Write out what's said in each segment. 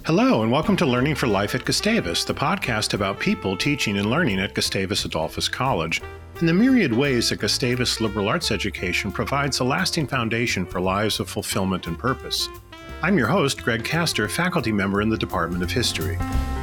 Hello, and welcome to Learning for Life at Gustavus, the podcast about people teaching and learning at Gustavus Adolphus College, and the myriad ways that Gustavus liberal arts education provides a lasting foundation for lives of fulfillment and purpose. I'm your host, Greg Castor, faculty member in the Department of History.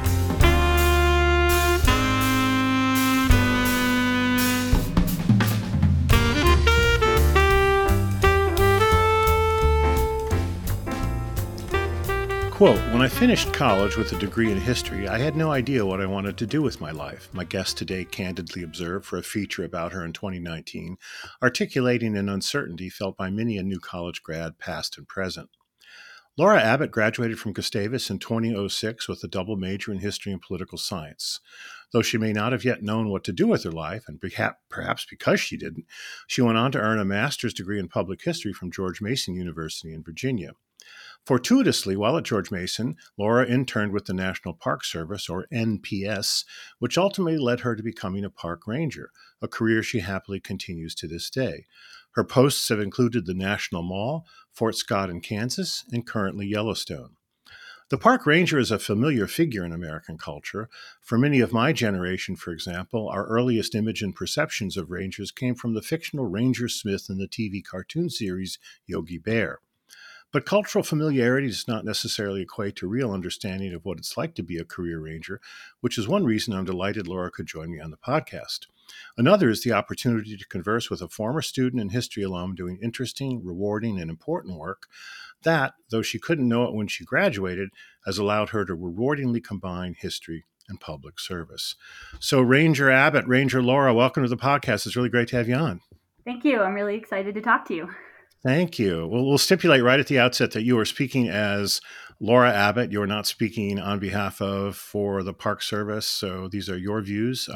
Quote, when I finished college with a degree in history, I had no idea what I wanted to do with my life, my guest today candidly observed for a feature about her in 2019, articulating an uncertainty felt by many a new college grad, past and present. Laura Abbott graduated from Gustavus in 2006 with a double major in history and political science. Though she may not have yet known what to do with her life, and perhaps because she didn't, she went on to earn a master's degree in public history from George Mason University in Virginia. Fortuitously, while at George Mason, Laura interned with the National Park Service, or NPS, which ultimately led her to becoming a park ranger, a career she happily continues to this day. Her posts have included the National Mall, Fort Scott in Kansas, and currently Yellowstone. The park ranger is a familiar figure in American culture. For many of my generation, for example, our earliest image and perceptions of rangers came from the fictional Ranger Smith in the TV cartoon series Yogi Bear. But cultural familiarity does not necessarily equate to real understanding of what it's like to be a career ranger, which is one reason I'm delighted Laura could join me on the podcast. Another is the opportunity to converse with a former student and history alum doing interesting, rewarding, and important work that, though she couldn't know it when she graduated, has allowed her to rewardingly combine history and public service. So Ranger Abbott, Ranger Laura, welcome to the podcast. It's really great to have you on. Thank you. I'm really excited to talk to you. Thank you. Well, we'll stipulate right at the outset that you are speaking as Laura Abbott. You're not speaking on behalf of for the Park Service. So these are your views.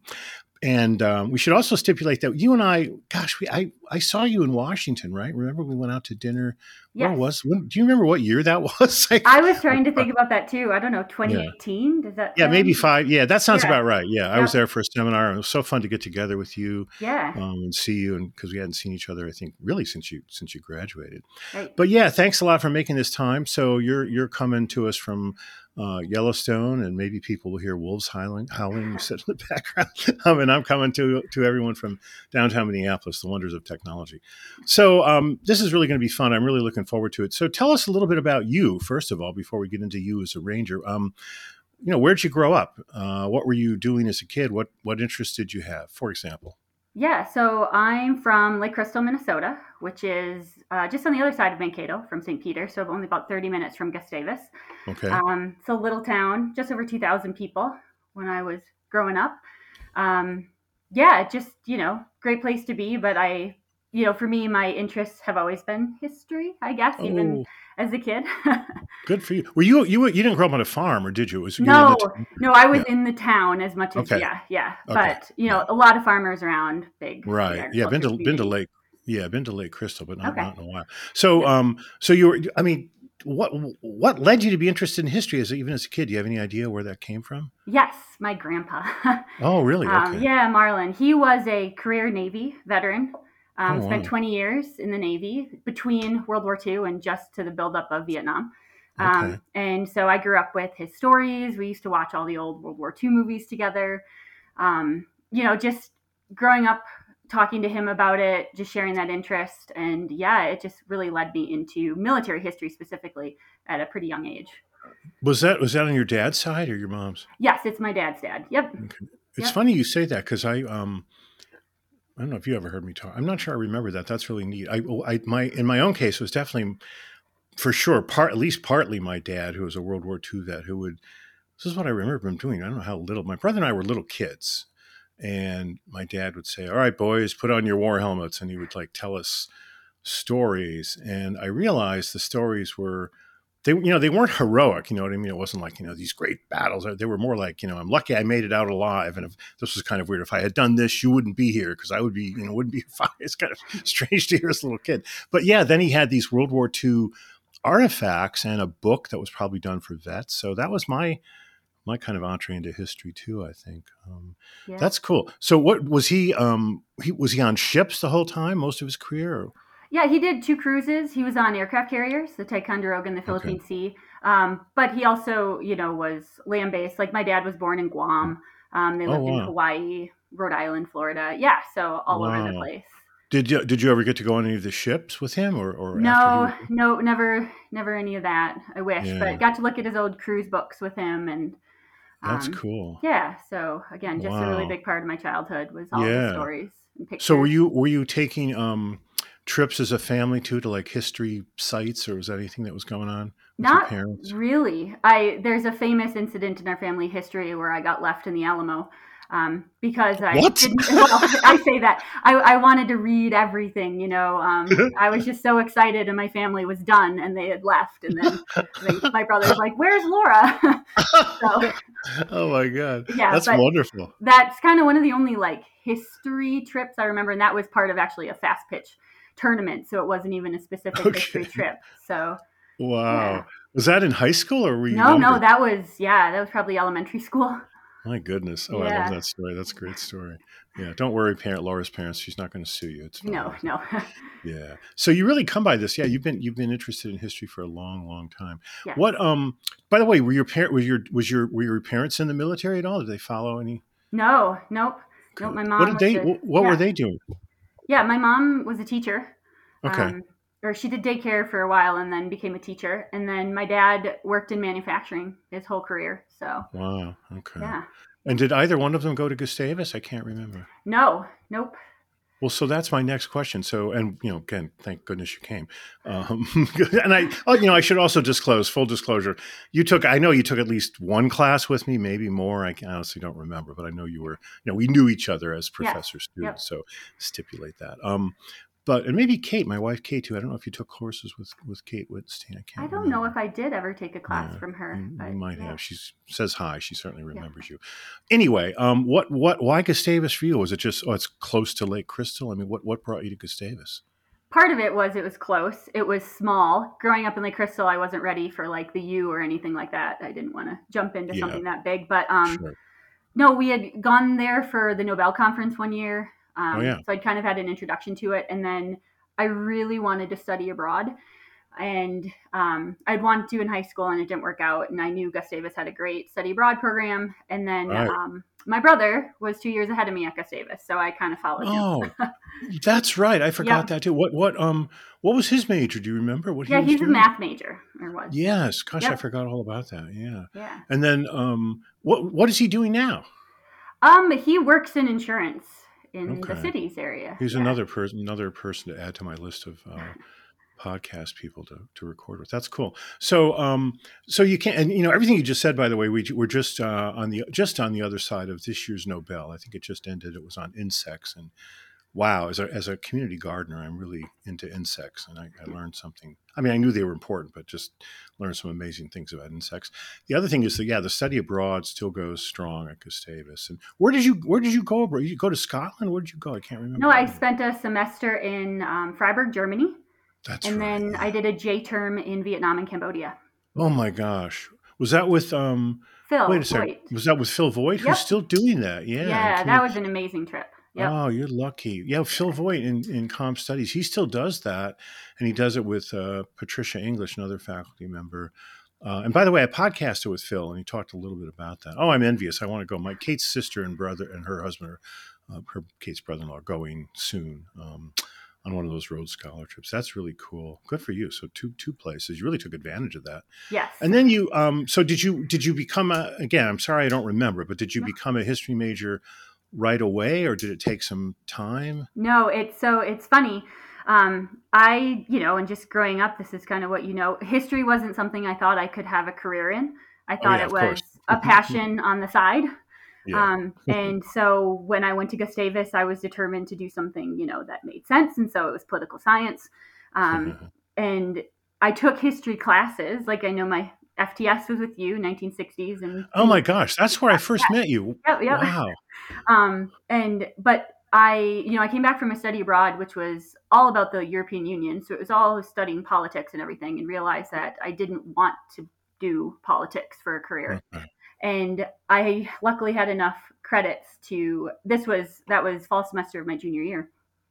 And we should also stipulate that you and I saw you in Washington, right? Remember we went out to dinner? Yes. Do you remember what year that was? I was trying to think about that too. I don't know, 2018? Does that sound? Maybe 5. Yeah, that sounds about right. Yeah, I was there for a seminar. It was so fun to get together with you and see you, and because we hadn't seen each other, I think, really since you graduated. Right. But yeah, thanks a lot for making this time. So you're coming to us from Yellowstone, and maybe people will hear wolves howling. You said in the background. And I'm coming to everyone from downtown Minneapolis, the wonders of technology. So this is really going to be fun. I'm really looking forward to it. So tell us a little bit about you, first of all, before we get into you as a ranger. Where'd you grow up? What were you doing as a kid? What interests did you have, for example? Yeah, so I'm from Lake Crystal, Minnesota, which is just on the other side of Mankato from St. Peter, so only about 30 minutes from Gustavus. Okay. It's a little town, just over 2,000 people when I was growing up. Just, great place to be, but for me, my interests have always been history, I guess, even as a kid. Good for you. Were you didn't grow up on a farm, or did you? No, I was in the town as much as But a lot of farmers around, big. Right. Yeah, been to Lake. Yeah, been to Lake Crystal, but not in a while. So so you were. I mean, what led you to be interested in history even as a kid? Do you have any idea where that came from? Yes, my grandpa. Oh, really? Okay. Yeah, Marlin. He was a career Navy veteran. Spent 20 years in the Navy between World War II and just to the buildup of Vietnam. And so I grew up with his stories. We used to watch all the old World War II movies together. Just growing up, talking to him about it, just sharing that interest. And it just really led me into military history specifically at a pretty young age. Was that on your dad's side or your mom's? Yes, it's my dad's dad. Yep. Okay. It's funny you say that because I don't know if you ever heard me talk. I'm not sure I remember that. That's really neat. In my own case, it was definitely, for sure, at least partly my dad, who was a World War II vet, this is what I remember him doing. I don't know how little. My brother and I were little kids, and my dad would say, "All right, boys, put on your war helmets," and he would tell us stories. And I realized the stories were, they weren't heroic, you know what I mean? It wasn't these great battles. They were more like, I'm lucky I made it out alive. And if this was kind of weird, if I had done this, you wouldn't be here because I would be, wouldn't be fine. It's kind of strange to hear as a little kid. But yeah, then he had these World War II artifacts and a book that was probably done for vets. So that was my kind of entree into history too, I think. That's cool. So what was he on ships the whole time, most of his career? Or? Yeah, he did 2 cruises. He was on aircraft carriers, the Ticonderoga and the Philippine Sea. But he also, was land based. Like my dad was born in Guam. They Oh lived in wow, Hawaii, Rhode Island, Florida. Yeah, so all over the wow. place. Did you ever get to go on any of the ships with him, or after he No, was? no, never any of that. I wish, Yeah, but got to look at his old cruise books with him, and that's um, cool. yeah. So again, just a really Wow. big part of my childhood was all his Yeah. stories and So were pictures. you taking trips as a family too to like history sites, or was that anything that was going on with your Not parents? really. There's a famous incident in our family history where I got left in the Alamo because I What? didn't. Well, I say that I wanted to read everything. I was just so excited, and my family was done, and they had left, and then my brother's like, "Where's Laura?" So Oh my God, yeah, that's but wonderful. that's kind of one of the only like history trips I remember, and that was part of actually a fast pitch tournament, so it wasn't even a specific history Okay. trip. So yeah. Wow. Was that in high school or were you No, younger? that was probably elementary school. My goodness. Oh, I love Yeah. that story. That's a great story. Yeah. Don't worry, Laura's parents. She's not going to sue you. It's No, fine. no. Yeah. So you really come by this. Yeah. You've been interested in history for a long, long time. Yes. What, by the way, were your parent, were your parents in the military at all? Did they follow any? No, nope. Nope. My Good. What mom did was they, a, what were yeah. they doing? Yeah, my mom was a teacher. Okay. Um, or she did daycare for a while and then became a teacher. And then my dad worked in manufacturing his whole career. So, Wow. Okay. yeah. And did either one of them go to Gustavus? I can't remember. No, nope. Well, so that's my next question. So, and again, thank goodness you came. And I should also disclose, full disclosure, I know you took at least one class with me, maybe more. I honestly don't remember, but I know you were, we knew each other as Yes. professor Yep. students. So stipulate that. And maybe Kate, my wife Kate too. I don't know if you took courses with Kate Wittstein. I I can't don't know remember. if I did ever take a class Yeah, from her, you but might yeah. have. She says hi. She certainly Yeah. remembers you. Anyway, why Gustavus for you? Was it just, it's close to Lake Crystal? I mean, what brought you to Gustavus? Part of it was close. It was small. Growing up in Lake Crystal, I wasn't ready for like the U or anything like that. I didn't want to jump into Yeah, something that big. But sure. no, we had gone there for the Nobel conference one year. Oh yeah. So I'd kind of had an introduction to it. And then I really wanted to study abroad. And I'd wanted to in high school and it didn't work out. And I knew Gustavus had a great study abroad program. And then Right. my brother was 2 years ahead of me at Gustavus. So I kind of followed him. Oh, that's right. I forgot Yep. that too. What was his major? Do you remember what he Yeah, was he's a doing? math major or was. Yes. Gosh, I Yep. forgot all about that. Yeah. Yeah. And then what is he doing now? He works in insurance in the Okay. cities area. He's Yeah. another person to add to my list of podcast people to record with. That's cool. So you can't, and everything you just said. By the way, we're just on the other side of this year's Nobel. I think it just ended. It was on insects, and wow, as a community gardener, I'm really into insects, and I learned something. I mean, I knew they were important, but just learned some amazing things about insects. The other thing is that the study abroad still goes strong at Gustavus. And where did you go abroad? You go to Scotland? Where did you go? I can't remember. No, I spent a semester in Freiburg, Germany, That's and right. then Yeah. I did a J term in Vietnam and Cambodia. Oh my gosh. Was that with wait Phil a second. Voigt. Was that with Phil Voigt, who's Yep. still doing that? Yeah. Yeah, that was an amazing trip. Yep. Oh, you're lucky. Yeah, Phil Voigt in Comp Studies, he still does that, and he does it with Patricia English, another faculty member. And by the way, I podcasted with Phil, and he talked a little bit about that. Oh, I'm envious. I want to go. My Kate's sister and brother and her husband her Kate's brother-in-law, are going soon on one of those Rhodes Scholar trips. That's really cool. Good for you. So two places. You really took advantage of that. Yes. And then you so did you become again? I'm sorry, I don't remember, but did you become a history major right away, or did it take some time? No, it's funny. And just growing up, this is kind of what history wasn't something I thought I could have a career in. I Oh thought yeah, it of course. was a passion on the side. Yeah. And so when I went to Gustavus, I was determined to do something, that made sense. And so it was political science. And I took history classes. Like I know my FTS was with you, 1960s. Oh my gosh, that's where I first met you. Yep, yep. Wow. But I came back from a study abroad, which was all about the European Union. So it was all studying politics and everything, and realized that I didn't want to do politics for a career. Okay. And I luckily had enough credits that was fall semester of my junior year.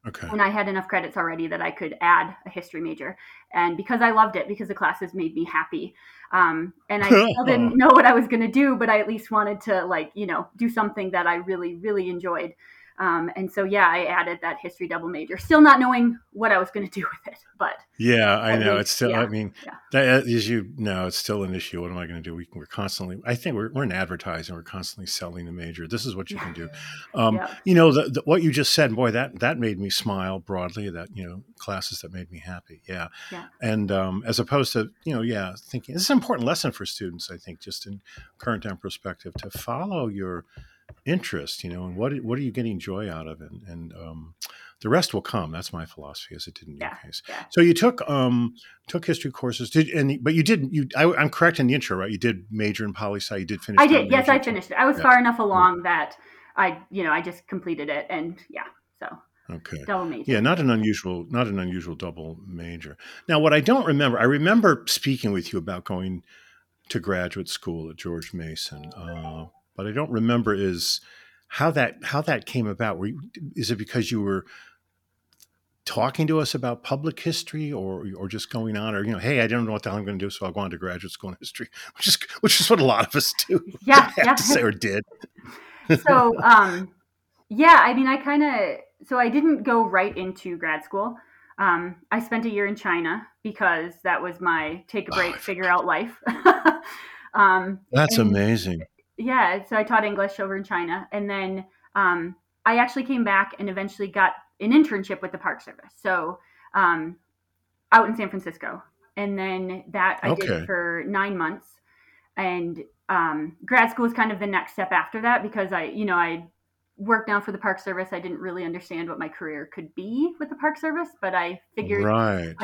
Okay. And I had enough credits already that I could add a history major. And because I loved it, because the classes made me happy, and I still didn't know what I was going to do, but I at least wanted to, like, do something that I really, really enjoyed. And so, yeah, I added that history double major, still not knowing what I was going to do with it, but Yeah, I at know. It's least, still, I yeah, mean, yeah, that, as you know, it's still an issue. What am I going to do? We're constantly, I think we're in advertising. We're constantly selling the major. This is what you yeah, can do. yeah, What you just said, boy, that made me smile broadly, that, classes that made me happy. Yeah. yeah, And as opposed to, yeah, thinking, this is an important lesson for students, I think, just in current time perspective, to follow your interest, and what are you getting joy out of it, and the rest will come. That's my philosophy, as it did in your yeah, case. yeah. So you took history courses, but you didn't. I'm correct in the intro, right? You did major in poli sci. You did finish I that did. Yes, major I too. finished it. I was Yeah. far enough along that I just completed it, and yeah, so Okay. double Yeah, major. not an unusual double major. Now, what I don't remember, I remember speaking with you about going to graduate school at George Mason, but I don't remember is how that came about. Is it because you were talking to us about public history, or just going on, or hey, I don't know what the hell I'm going to do, so I'll go on to graduate school in history, which is what a lot of us do. I Yeah, have yeah. to say, or did. So, yeah, I mean, so I didn't go right into grad school. I spent a year in China because that was my take a Oh, break, figure out life. that's And amazing. yeah, so I taught English over in China. And then I actually came back and eventually got an internship with the Park Service. So um, out in San Francisco. And then that I did Okay. for 9 months. And grad school was kind of the next step after that because I worked now for the Park Service. I didn't really understand what my career could be with the Park Service, but I figured Right.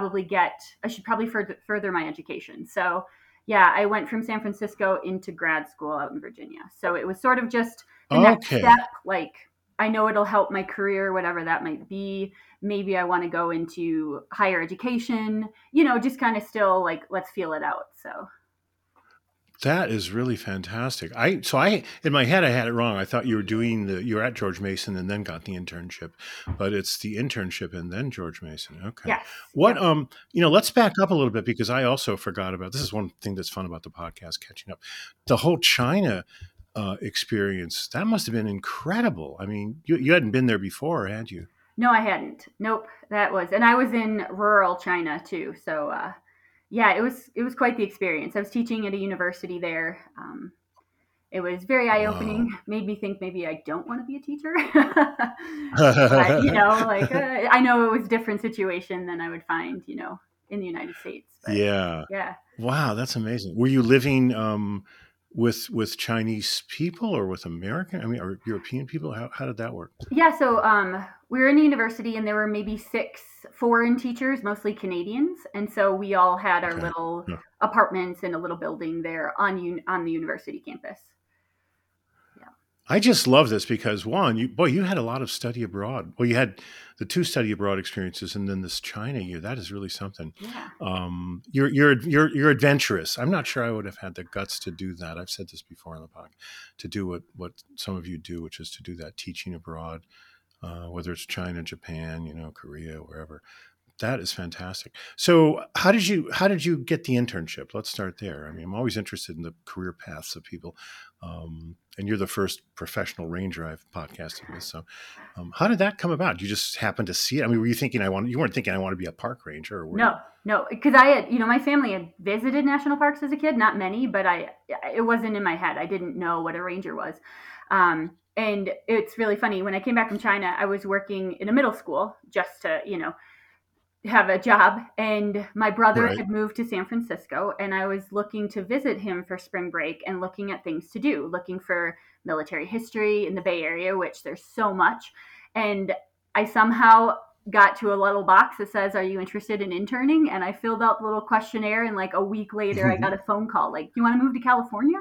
I should probably further my education. So yeah, I went from San Francisco into grad school out in Virginia. So it was sort of just the next Okay. step. Like, I know it'll help my career, whatever that might be. Maybe I want to go into higher education, just kind of still like, let's feel it out. So That is really fantastic. I in my head I had it wrong. I thought you were at George Mason and then got the internship, but it's the internship and then George Mason. Okay. yes, What yep. let's back up a little bit, because I also forgot about this. Is one thing that's fun about the podcast, catching up. The whole China experience, that must have been incredible. I mean, you hadn't been there before, had you? No, I hadn't. Nope, and I was in rural China too. So yeah, it was quite the experience. I was teaching at a university there. It was very eye opening. Wow. Made me think maybe I don't want to be a teacher. But like I know it was a different situation than I would find in the United States. But Yeah. yeah, Wow, that's amazing. Were you living with Chinese people, or with American? I mean, or European people? How did that work? yeah. So we were in a university, and there were maybe six foreign teachers, mostly Canadians, and so we all had our Okay. little Yeah. apartments in a little building there on the university campus. Yeah. I just love this because, one, you had a lot of study abroad. Well, you had the two study abroad experiences, and then this China year. That is really something. Yeah. You're adventurous. I'm not sure I would have had the guts to do that. I've said this before on the podcast, to do what some of you do, which is to do that teaching abroad, whether it's China, Japan, Korea, wherever. That is fantastic. So, how did you get the internship? Let's start there. I mean, I'm always interested in the career paths of people, and you're the first professional ranger I've podcasted with. So, how did that come about? You just happened to see it. I mean, you weren't thinking I want to be a park ranger, or were you? No, no, because I had, my family had visited national parks as a kid, not many, but it wasn't in my head. I didn't know what a ranger was. And it's really funny. When I came back from China, I was working in a middle school just to, have a job. And my brother Right. had moved to San Francisco, and I was looking to visit him for spring break and looking at things to do, looking for military history in the Bay Area, which there's so much. And I somehow got to a little box that says, "Are you interested in interning?" And I filled out the little questionnaire, and like a week later, I got a phone call like, "Do you want to move to California?"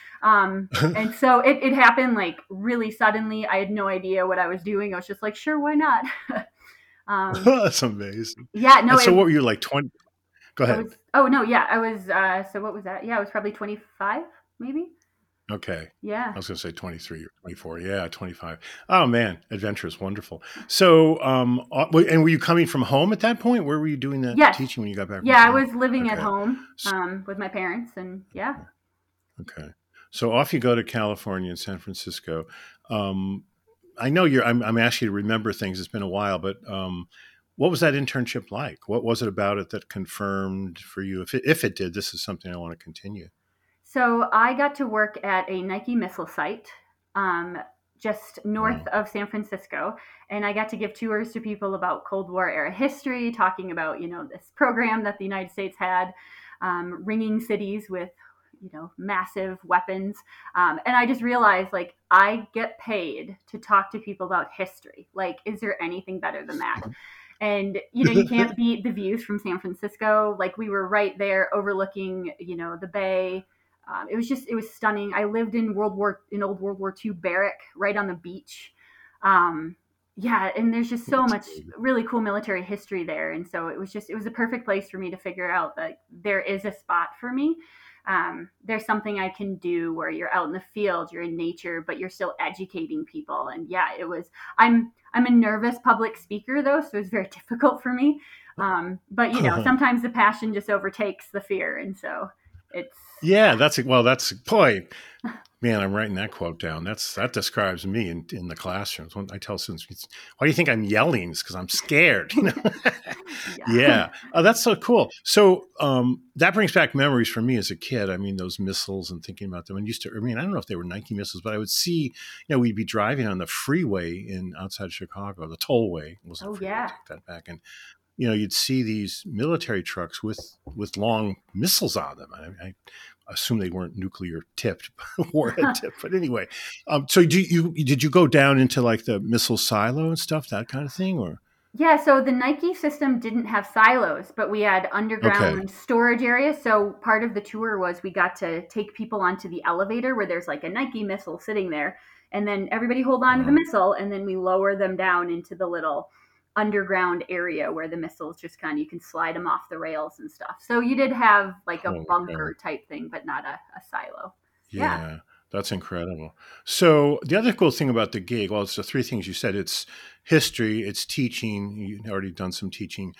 And so it happened like really suddenly. I had no idea what I was doing. I was just like, "Sure, why not?" um, That's amazing. yeah, no, And so, what were you, like, 20? Go I ahead. was. Oh no, yeah, I was. So what was that? Yeah, I was probably 25, maybe. Okay. Yeah. I was going to say 23 or 24. Yeah, 25. Oh man, adventure is wonderful. So, and were you coming from home at that point? Where were you doing that Yes. teaching when you got back from Yeah, I school? was living at Okay. home with my parents, and yeah. Okay. So off you go to California and San Francisco. Um, I know I'm asking you to remember things. It's been a while, but what was that internship like? What was it about it that confirmed for you? If it did, this is something I want to continue. So I got to work at a Nike missile site um, just north Wow. of San Francisco, and I got to give tours to people about Cold War era history, talking about this program that the United States had, ringing cities with massive weapons, and I just realized like I get paid to talk to people about history. Like, is there anything better than that? And you can't beat the views from San Francisco. Like, we were right there overlooking the bay. It was stunning. I lived in old World War II barrack right on the beach. Yeah, and there's just so That's much really cool military history there, and so it was a perfect place for me to figure out that there is a spot for me. There's something I can do where you're out in the field, you're in nature, but you're still educating people. And yeah, it was. I'm a nervous public speaker though, so it's very difficult for me. But sometimes the passion just overtakes the fear, and so it's Yeah, yeah. that's boy, man. I'm writing that quote down. That describes me in the classrooms. When I tell students, why do you think I'm yelling? It's because I'm scared. Yeah. Yeah. Oh, that's so cool. So that brings back memories for me as a kid. I mean, those missiles and thinking about them. And used to. I mean, I don't know if they were Nike missiles, but I would see. We'd be driving on the freeway in outside Chicago, the tollway. It wasn't Oh freeway. yeah. Take that back. And you'd see these military trucks with long missiles on them. I assume they weren't nuclear tipped, warhead tipped. But anyway, so did you go down into like the missile silo and stuff, that kind of thing, or? Yeah, so the Nike system didn't have silos, but we had Okay. underground storage areas. So part of the tour was we got to take people onto the elevator where there's like a Nike missile sitting there, and then everybody hold on to the Uh-huh. missile, and then we lower them down into the little underground area where the missiles just you can slide them off the rails and stuff. So you did have like a Oh, okay. bunker type thing, but not a silo. Yeah. Yeah, that's incredible. So the other cool thing about the gig, well, it's the three things you said. It's history, it's teaching. You've already done some teaching,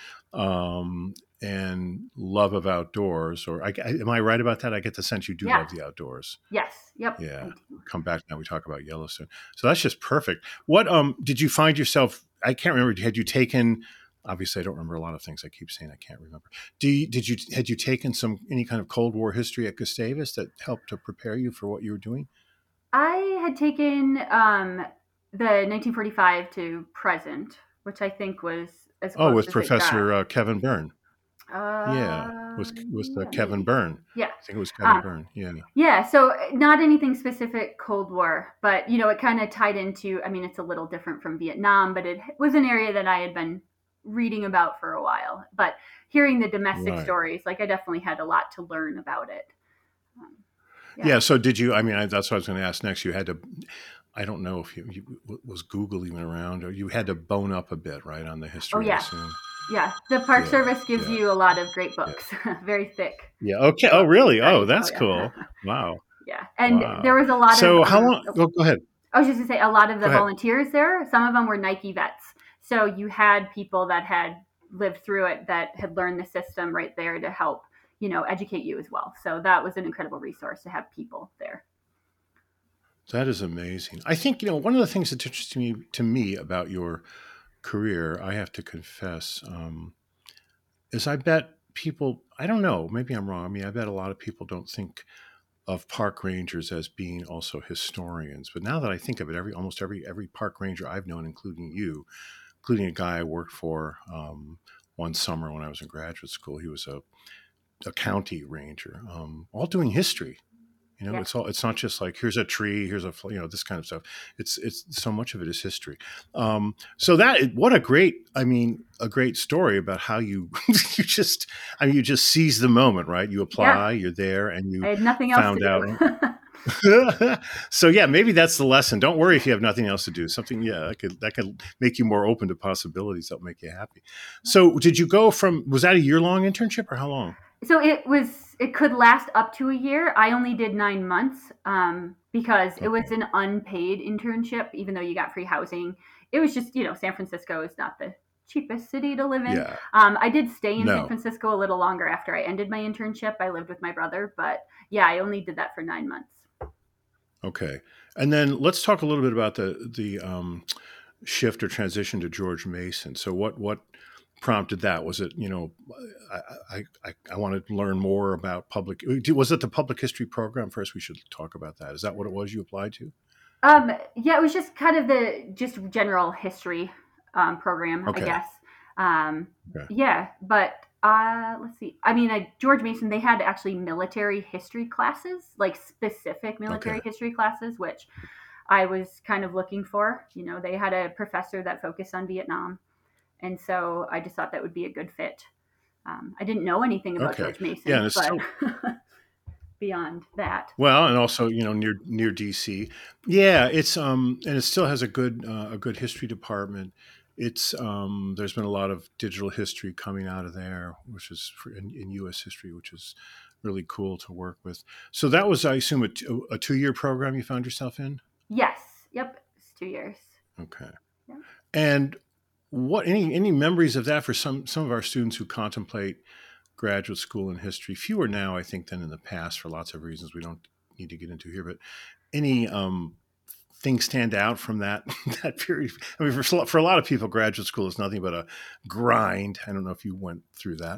and love of outdoors. Am I right about that? I get the sense you do Yeah. love the outdoors. Yes. Yep. I Yeah. do. Come back now. We talk about Yellowstone. So that's just perfect. What did you find yourself? I can't remember. Had you taken? Obviously, I don't remember a lot of things. I keep saying I can't remember. Had you taken any kind of Cold War history at Gustavus that helped to prepare you for what you were doing? I had taken the 1945 to present, which I think was as Oh, close with as it got. Professor Kevin Byrne. Yeah, with Yeah, Kevin maybe. Byrne. Yeah. I think it was Kevin Um, Byrne. Yeah. yeah, so not anything specific Cold War, but it kind of tied into, I mean, it's a little different from Vietnam, but it was an area that I had been reading about for a while. But hearing the domestic Right. stories, like I definitely had a lot to learn about it. Um, yeah. Yeah. So did you? I mean, that's what I was going to ask next. You had to. I don't know if was Google even around, or you had to bone up a bit, right, on the Oh, history. I yeah. assume. Yeah. The Park Yeah. Service gives Yeah. you a lot of great Yeah. books, very thick. Yeah. Okay. Oh, Books to really? Oh, study. Oh that's yeah, cool. Wow. yeah. And there Wow. was a lot of. So how long? Go ahead. I was just gonna say a lot of Go the ahead. volunteers there. Some of them were Nike vets, so you had people that had lived through it that had learned the system right there to help educate you as well. So that was an incredible resource to have people there. That is amazing. I think one of the things that's interesting to me about your career, I have to confess, is I bet people. I don't know. Maybe I'm wrong. I mean, I bet a lot of people don't think of park rangers as being also historians. But now that I think of it, almost every park ranger I've known, including you, including a guy I worked for one summer when I was in graduate school, he was a county ranger, all doing history. Yeah. It's not just like here's a tree, here's this kind of stuff. It's so much of it is history. So what a great, a great story about how you you just seize the moment, right? You Yeah. apply, you're there, and I you had nothing else to found out. do. So yeah, maybe that's the lesson. Don't worry if you have nothing else to do. Something, yeah, that could make you more open to possibilities that make you happy. So did you go was that a year long internship or how long? So it could last up to a year. I only did 9 months because it was an unpaid internship, even though you got free housing. It was just, San Francisco is not the cheapest city to live in. Yeah. I did stay in San No. Francisco a little longer after I ended my internship. I lived with my brother, but yeah, I only did that for 9 months. Okay. And then let's talk a little bit about the shift or transition to George Mason. So what prompted that? Was it, I want to learn more about was it the public history program first? We should talk about that. Is that what it was you applied to? Yeah, it was just kind of the just general history program, I Okay. guess. Um, Okay. yeah, but let's see. I mean, George Mason, they had actually military history classes, like specific Okay. military history classes, which I was kind of looking for. They had a professor that focused on Vietnam, and so I just thought that would be a good fit. I didn't know anything about Okay. George Yeah, Mason, and it's but still beyond that. well, and also, near DC. Yeah, it's and it still has a good history department. It's there's been a lot of digital history coming out of there, which is in U.S. history, which is really cool to work with. So that was, I assume, a 2 year program you found yourself in. Yes, yep, it's 2 years. Okay. Yeah. And what any memories of that for some of our students who contemplate graduate school in history? Fewer now, I think, than in the past for lots of reasons we don't need to get into here. But any things stand out from that that period? I mean, for a lot of people, graduate school is nothing but a grind. I don't know if you went through that.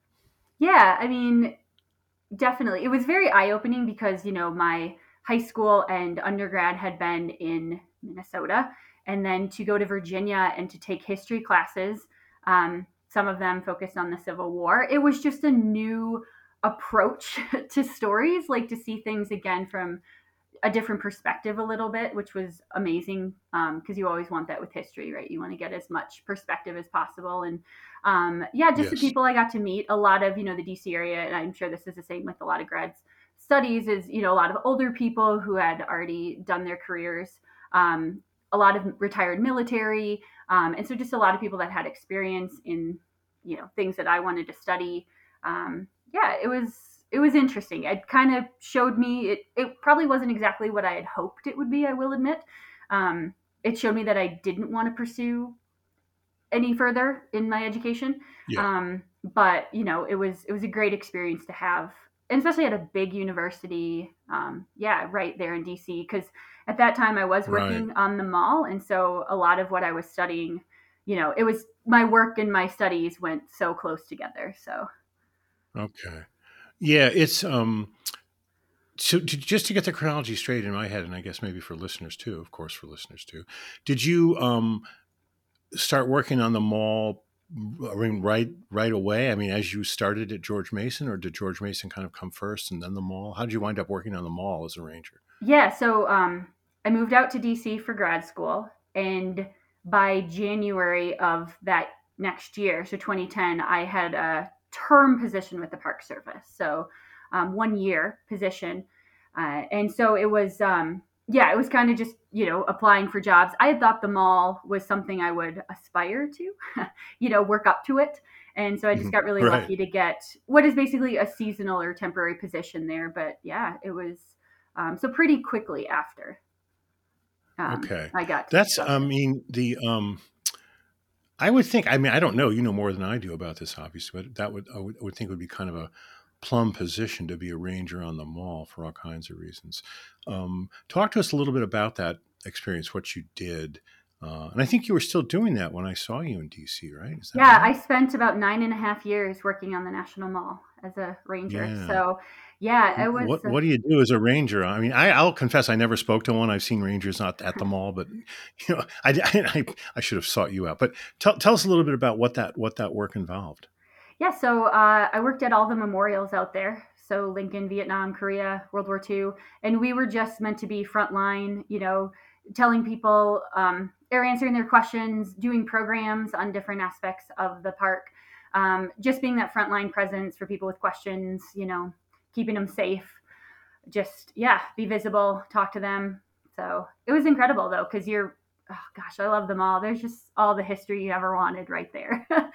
Yeah, I mean, definitely. It was very eye opening because, my high school and undergrad had been in Minnesota. And then to go to Virginia and to take history classes, some of them focused on the Civil War, it was just a new approach to stories, like to see things again from a different perspective a little bit, which was amazing because you always want that with history, right? You want to get as much perspective as possible. And yeah, just the Yes. people I got to meet, a lot of, the DC area, and I'm sure this is the same with a lot of grads studies, is, a lot of older people who had already done their careers, a lot of retired military. And so just a lot of people that had experience in, things that I wanted to study. Yeah, it was interesting. It kind of showed me it probably wasn't exactly what I had hoped it would be, I will admit. Um, it showed me that I didn't want to pursue any further in my education. Yeah. But it was a great experience to have, and especially at a big university. Yeah, right there in DC, because at that time I was Right. working on the mall, and so a lot of what I was studying, it was my work and my studies went so close together. So Okay. Yeah. It's just to get the chronology straight in my head, and I guess maybe for listeners too, of course, for listeners too. Did you start working on the mall? I mean, right away. I mean, as you started at George Mason, or did George Mason kind of come first and then the mall? How did you wind up working on the mall as a ranger? yeah, so I moved out to DC for grad school, and by January of that next year, so 2010, I had a term position with the Park Service, so 1 year position, and so it was, yeah, it was kind of just applying for jobs. I had thought the mall was something I would aspire to, work up to it. And so I just Mhm. got really Right. lucky to get what is basically a seasonal or temporary position there. But yeah, it was so pretty quickly after Okay. I got That's. out I there. mean, the. I would think. I mean, I don't know. You know more than I do about this, obviously, but that I would think would be kind of a plum position to be a ranger on the mall for all kinds of reasons. Talk to us a little bit about that experience, what you did, and I think you were still doing that when I saw you in DC, right? Is that Yeah, right? I spent about 9.5 years working on the National Mall as a ranger. Yeah. So yeah, it was. What do you do as a ranger? I mean, I'll confess I never spoke to one. I've seen rangers not at the mall, but I should have sought you out. But tell us a little bit about what that work involved. Yeah, so I worked at all the memorials out there. So Lincoln, Vietnam, Korea, World War II, and we were just meant to be frontline, telling people or answering their questions, doing programs on different aspects of the park, just being that frontline presence for people with questions, keeping them safe. Just yeah, be visible, talk to them. So it was incredible though, because oh gosh, I love them all. There's just all the history you ever wanted right there.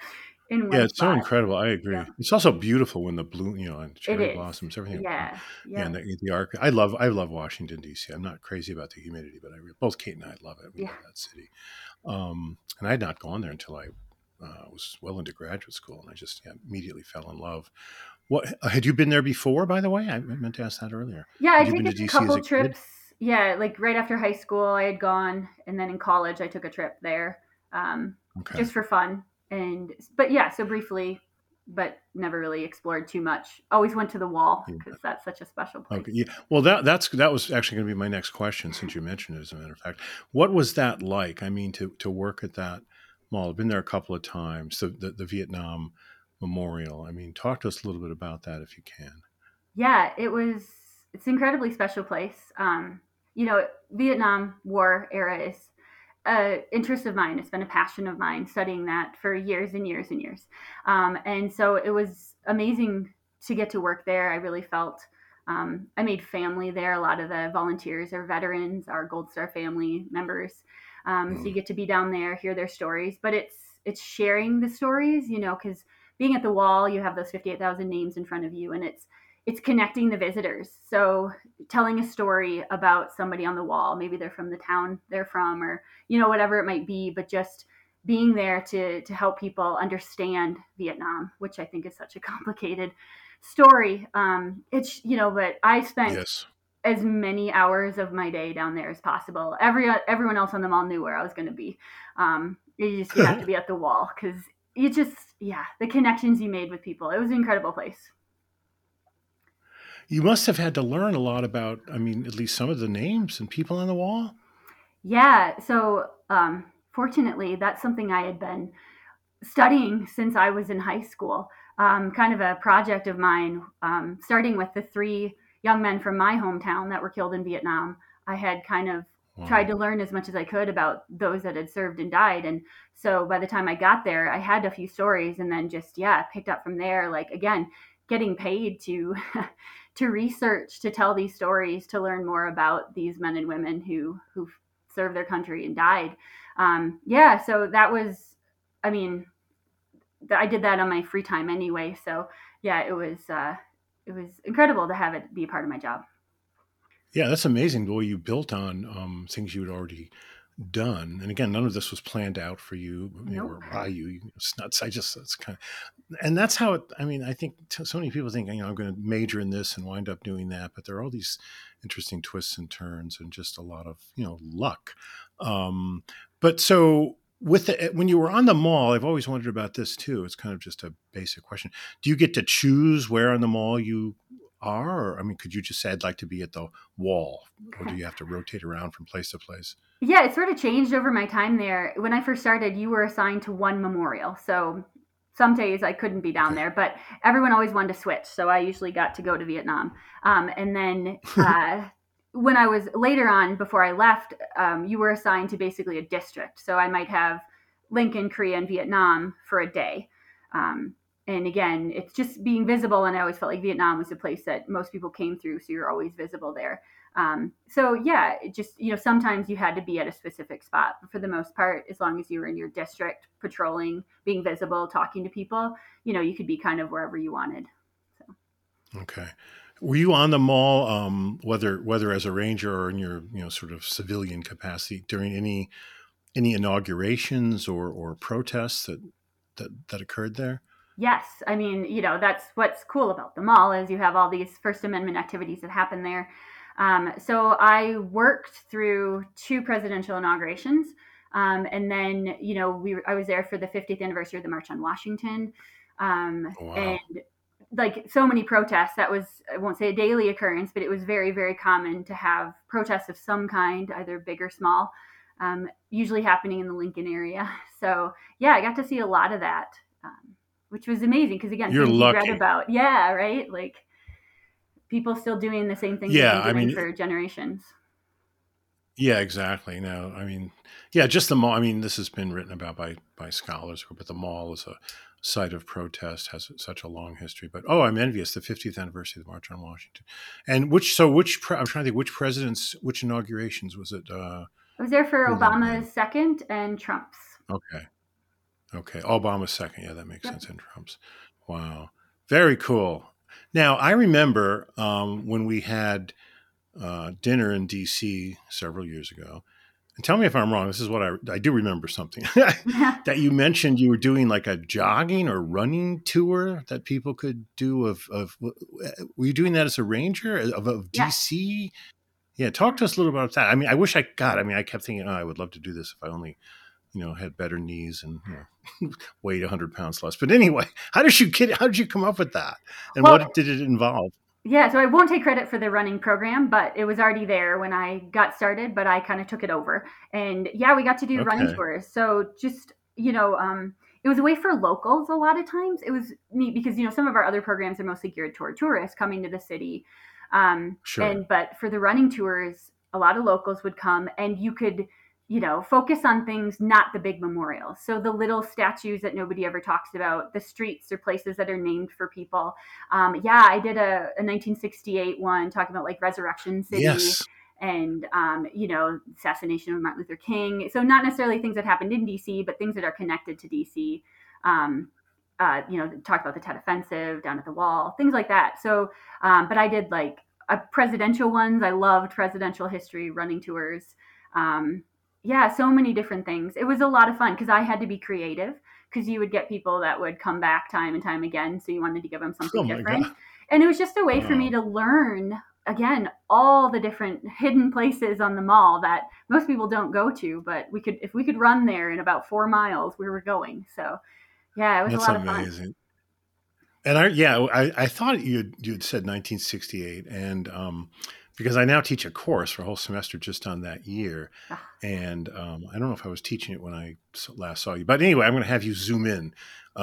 in Yeah, one it's so spot. incredible. I Yeah, agree. It's also beautiful when the bloom, and it cherry is. blossoms, everything. Yeah. Yeah, Yep. and the arc. I love Washington D.C. I'm not crazy about the humidity, but both Kate and I love it. We Yeah. love that city. And I had not gone there until I was well into graduate school, and I just immediately fell in love. What had you been there before? By the way, I meant to ask that earlier. Yeah, Had I'd you been taken to a D.C. as couple a kid? trips. Yeah, like right after high school, I had gone, and then in college, I took a trip there, um, Okay. just for fun. But yeah, so briefly, but never really explored too much. Always went to the Wall Yeah. because that's such a special place. Okay. Yeah. Well, that was actually going to be my next question, since you mentioned it. As a matter of fact, what was that like? I mean, to work at that mall. I've been there a couple of times. The Vietnam Memorial. I mean, talk to us a little bit about that if you can. Yeah, it's an incredibly special place. You know, Vietnam War era is a interest of mine. It's been a passion of mine studying that for years and years and years. And so it was amazing to get to work there. I really felt I made family there. A lot of the volunteers are veterans, our Gold Star family members. So you Mm. get to be down there, hear their stories, but it's sharing the stories, because being at the Wall, you have those 58,000 names in front of you, and it's connecting the visitors. So telling a story about somebody on the Wall, maybe they're from the town they're from, or whatever it might be, but just being there to help people understand Vietnam, which I think is such a complicated story. But I spent Yes. as many hours of my day down there as possible. Everyone else on the mall knew where I was going to be. You have to be at the Wall because you just the connections you made with people. It was an incredible place. You must have had to learn a lot about, I mean, at least some of the names and people on the wall. Yeah. So fortunately, that's something I had been studying since I was in high school. Kind of a project of mine, starting with the three young men from my hometown that were killed in Vietnam. I had kind of tried Wow. to learn as much as I could about those that had served and died. And so by the time I got there, I had a few stories and then just, picked up from there. Like, again, getting paid to. To research, to tell these stories, to learn more about these men and women who served their country and died. So that was, I mean, I did that on my free time anyway. So yeah, it was incredible to have it be a part of my job. Yeah, that's amazing the way you built on things you had already done. And again, none of this was planned out for you, or Nope. by you. It's not. I just. It's kind of, and that's how it. I mean, I think so many people think, I'm going to major in this and wind up doing that, but there are all these interesting twists and turns, and just a lot of luck. Um, but so with when you were on the mall, I've always wondered about this too. It's kind of just a basic question. Do you get to choose where on the mall you are? Or, I mean, could you just say, I'd like to be at the Wall, or do you have to rotate around from place to place? Yeah, it sort of changed over my time there. When I first started, you were assigned to one memorial. So some days I couldn't be down Okay. there, but everyone always wanted to switch. So I usually got to go to Vietnam. And then when I was later on, before I left, you were assigned to basically a district. So I might have Lincoln, Korea, and Vietnam for a day. And again, it's just being visible. And I always felt like Vietnam was a place that most people came through. So you're always visible there. So yeah, it just, sometimes you had to be at a specific spot, but for the most part, as long as you were in your district patrolling, being visible, talking to people, you could be kind of wherever you wanted. So Okay. Were you on the mall, whether as a ranger or in your sort of civilian capacity, during any inaugurations or protests that occurred there? yes, I mean, that's what's cool about the mall is you have all these First Amendment activities that happen there. So I worked through two presidential inaugurations. And then, I was there for the 50th anniversary of the March on Washington. And Wow. like so many protests, that was, I won't say a daily occurrence, but it was very, very common to have protests of some kind, either big or small, usually happening in the Lincoln area. So yeah, I got to see a lot of that, which was amazing because again, You're things you'd read lucky. about. Yeah, right. Like people still doing the same things they've Yeah, been I doing mean, for generations. yeah, exactly. No, I mean, yeah, just the mall. I mean, this has been written about by scholars, but the mall is a site of protest, has such a long history. But oh, I'm envious. The 50th anniversary of the March on Washington, and I'm trying to think, which presidents, which inaugurations was it? I was there for Who led that? Obama's second and Trump's. Okay, Okay. Obama's second. Yeah, that makes Yep. sense. And Trump's. Wow. Very cool. Now, I remember when we had dinner in D.C. several years ago. And tell me if I'm wrong. This is what I do remember something that you mentioned you were doing like a jogging or running tour that people could do of were you doing that as a ranger of Yes. DC? Yeah, talk to us a little about that. I mean, I wish I got. I mean, I kept thinking, oh, I would love to do this if I only, had better knees and weighed 100 pounds less. But anyway, how did you come up with that, and Well, what did it involve? yeah, so I won't take credit for the running program, but it was already there when I got started, but I kind of took it over. And yeah, we got to do running Okay, tours. So just, it was a way for locals a lot of times. It was neat because, some of our other programs are mostly geared toward tourists coming to the city. sure. But for the running tours, a lot of locals would come and you could, focus on things, not the big memorials. So the little statues that nobody ever talks about, the streets or places that are named for people. Yeah, I did a 1968 one talking about like Resurrection City Yes. and, assassination of Martin Luther King. So not necessarily things that happened in DC, but things that are connected to DC. Um, talk about the Tet Offensive, down at the wall, things like that. So, but I did like presidential ones. I loved presidential history running tours. Um, yeah, so many different things. It was a lot of fun because I had to be creative because you would get people that would come back time and time again. So you wanted to give them Oh something my God. different. And it was just a way for me Wow. to learn, again, all the different hidden places on the mall that most people don't go to. But if we could run there in about 4 miles, we were going. So yeah, it was a That's lot of fun. amazing. And I thought you'd said 1968, and because I now teach a course for a whole semester just on that year, Ah, and I don't know if I was teaching it when I last saw you, but anyway, I'm going to have you zoom in,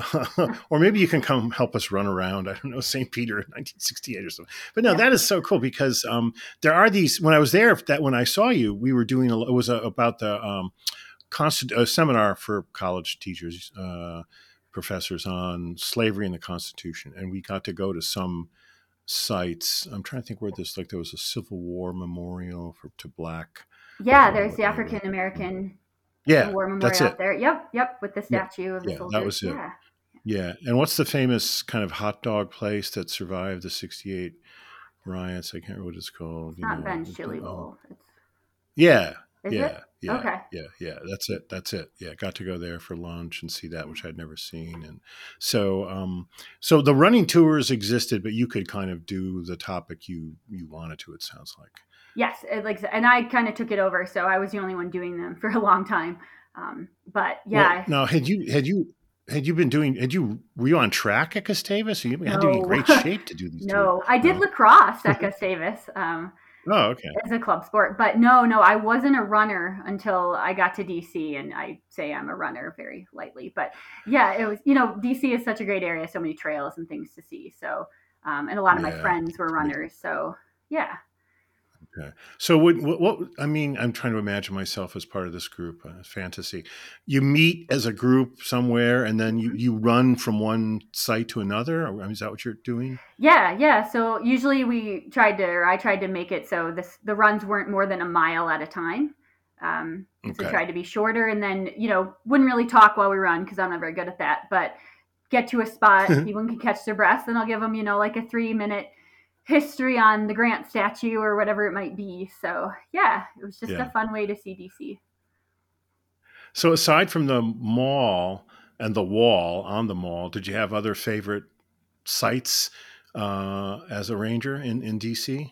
or maybe you can come help us run around. I don't know, St. Peter in 1968 or something. But no, yeah. that is so cool because there are these. When I was there, that when I saw you, we were doing it was about the a seminar for college teachers, professors on slavery and the Constitution, and we got to go to some sites. I'm trying to think where this, like, there was a Civil War memorial to black. I Yeah, don't know there's what the they were. African American Civil Yeah, War that's Memorial out it. there. Yep, yep, with the Yeah, statue of the yeah, that soldiers. was it. Yeah. Yeah, and what's the famous kind of hot dog place that survived the '68 riots? I can't remember what it's called. It's not Ben's Chili Bowl. Yeah, Is it? yeah, yeah, Okay. yeah. That's it. That's it. Yeah, got to go there for lunch and see that, which I'd never seen. And so, so the running tours existed, but you could kind of do the topic you wanted to. It sounds like. Yes, and I kind of took it over, so I was the only one doing them for a long time. But Well, yeah, now had you been doing? Were you on track at Gustavus? You had to be in no, great shape to do these tours. no, I did No. lacrosse at Gustavus. Oh, okay. As a club sport. But no, I wasn't a runner until I got to DC, and I say I'm a runner very lightly. But yeah, it was, DC is such a great area, so many trails and things to see. So, and a lot of my Yeah. friends were runners. So yeah. Okay. So what I mean, I'm trying to imagine myself as part of this group, fantasy. You meet as a group somewhere, and then you run from one site to another. Or, I mean, is that what you're doing? Yeah. So usually I tried to make it so the runs weren't more than a mile at a time. So Okay. tried to be shorter, and then wouldn't really talk while we run because I'm not very good at that. But get to a spot, people can catch their breath, then I'll give them like a 3 minute history on the Grant statue or whatever it might be. So yeah, it was just a Yeah. fun way to see DC. So aside from the mall and the wall on the mall, did you have other favorite sites as a ranger in DC?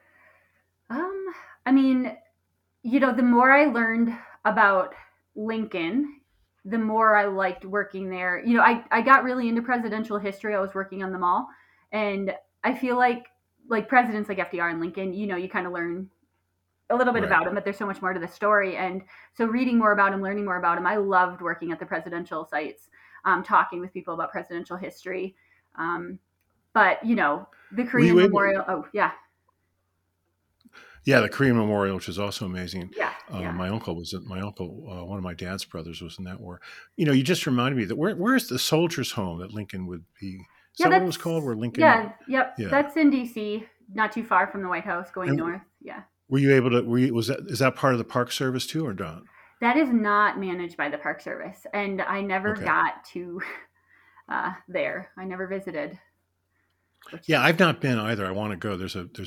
Um, I mean, the more I learned about Lincoln, the more I liked working there. I got really into presidential history. I was working on them all. And I feel like presidents like FDR and Lincoln, you kind of learn a little bit Right. about him, but there's so much more to the story. And so reading more about him, learning more about him, I loved working at the presidential sites, talking with people about presidential history. Um, but, the Were Korean you able? Memorial, oh, yeah, Yeah, the Korean Memorial, which is also amazing. yeah, yeah. My uncle, one of my dad's brothers, was in that war. You just reminded me that where's the soldiers' home that Lincoln would be? Is Yeah, that what it was called? Where Lincoln? yeah, yep. Yeah. That's in DC, not too far from the White House going And north. Yeah. were you able to? Was that is that part of the Park Service too, or not? That is not managed by the Park Service, and I never Okay. got to there. I never visited. Yeah, I've not been either. I want to go.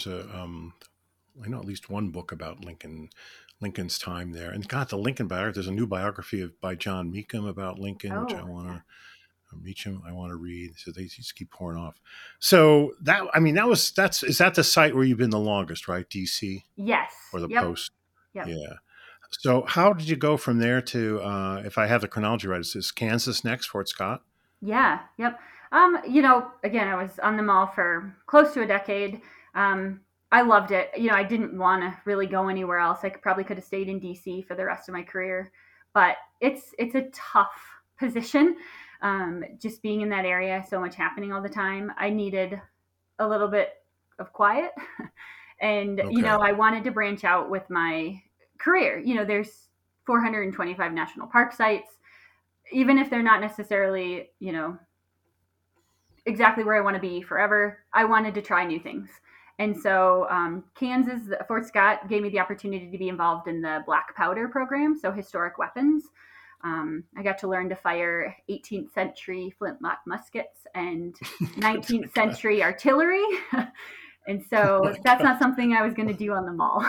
I know at least one book about Lincoln's time there. And God, the Lincoln biography. There's a new biography by John Meekum about Lincoln, which I Oh, want yeah. to Meacham. I want to read. So they just keep pouring off. So is that the site where you've been the longest, right? DC Yes. or the Yep. Post? Yep. Yeah. So how did you go from there to, if I have the chronology right, is Kansas next, Fort Scott? Yeah. Yep. Again, I was on the mall for close to a decade. Um, I loved it. I didn't want to really go anywhere else. Probably could have stayed in DC for the rest of my career, but it's a tough position. Just being in that area, so much happening all the time. I needed a little bit of quiet. And, Okay. I wanted to branch out with my career. There's 425 national park sites. Even if they're not necessarily, exactly where I want to be forever, I wanted to try new things. And so Kansas, Fort Scott gave me the opportunity to be involved in the black powder program, so historic weapons. I got to learn to fire 18th century flintlock muskets and Good my 19th God. century artillery. And Oh so my that's God. not something I was going to do on the mall.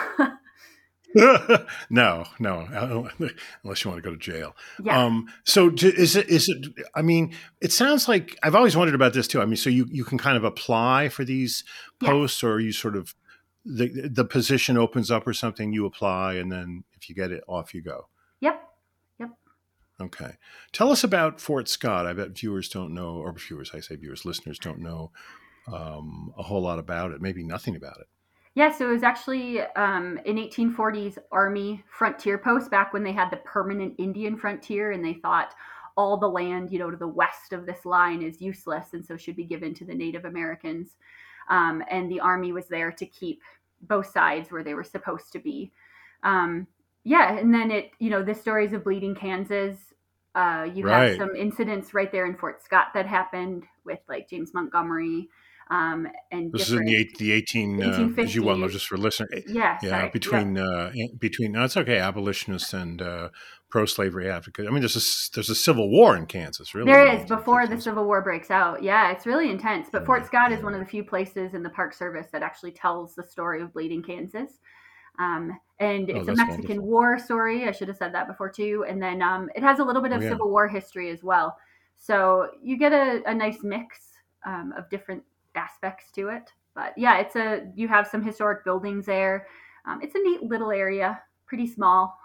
No, unless you want to go to jail. Yeah. Is it, I mean, it sounds like I've always wondered about this too. I mean, so you can kind of apply for these Yes. posts, or you sort of, the position opens up or something, you apply, and then if you get it, off you go. Yep. Yep. Okay. Tell us about Fort Scott. I bet viewers don't know, or viewers, I say viewers, listeners don't know a whole lot about it, maybe nothing about it. Yeah, so it was actually an 1840s Army frontier post back when they had the permanent Indian frontier, and they thought all the land, to the west of this line is useless and so should be given to the Native Americans. And the Army was there to keep both sides where they were supposed to be. Um, yeah, and then the stories of Bleeding Kansas. You have Right. some incidents right there in Fort Scott that happened with like James Montgomery and This is in different the 18, as you well know, 1850s. just for listener. Yeah, Yeah, sorry. Yep. between no, it's okay, abolitionists and pro-slavery advocates. I mean, there's a civil war in Kansas, really, in There the is before the 1850s. Civil War breaks out. Yeah, it's really intense. But Fort Yeah, Scott is yeah, one of right. the few places in the Park Service that actually tells the story of Bleeding Kansas. And Oh, it's a that's Mexican wonderful. War story. I should have said that before too. And then it has a little bit Oh, of yeah. Civil War history as well. So you get a nice mix of different aspects to it. But yeah, you have some historic buildings there. It's a neat little area, pretty small.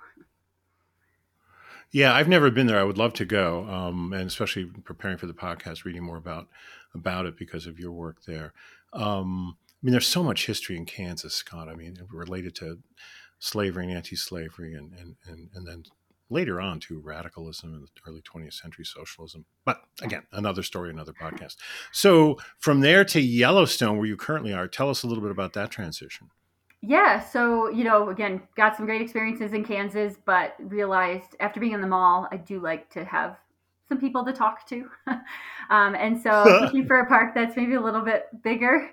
Yeah, I've never been there. I would love to go, and especially preparing for the podcast, reading more about it because of your work there. I mean, there's so much history in Kansas, Scott. I mean, related to slavery and anti-slavery, and then later on to radicalism in the early 20th century socialism. But Yeah. again, another story, another podcast. So from there to Yellowstone, where you currently are, tell us a little bit about that transition. Yeah, so again, got some great experiences in Kansas, but realized after being in the mall, I do like to have some people to talk to. And so I was looking for a park that's maybe a little bit bigger.